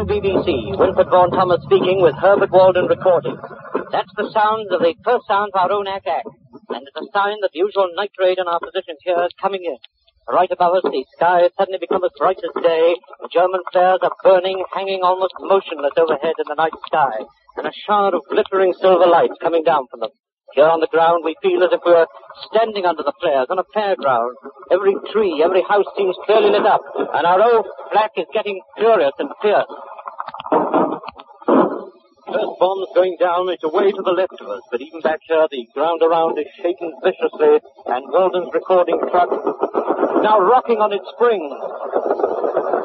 BBC. Wilfred Vaughan Thomas speaking with Herbert Walden recording. That's the sound of the first sound of our own ack. And it's a sign that the usual night raid on our positions here is coming in. Right above us, the sky has suddenly become as bright as day. The German flares are burning, hanging almost motionless overhead in the night sky. And a shower of glittering silver light coming down from them. Here on the ground, we feel as if we were standing under the flares on a fairground. Every tree, every house seems clearly lit up, and our old flak is getting furious and fierce. First bombs going down, it's away to the left of us, but even back here, the ground around is shaking viciously, and Walden's recording truck is now rocking on its springs.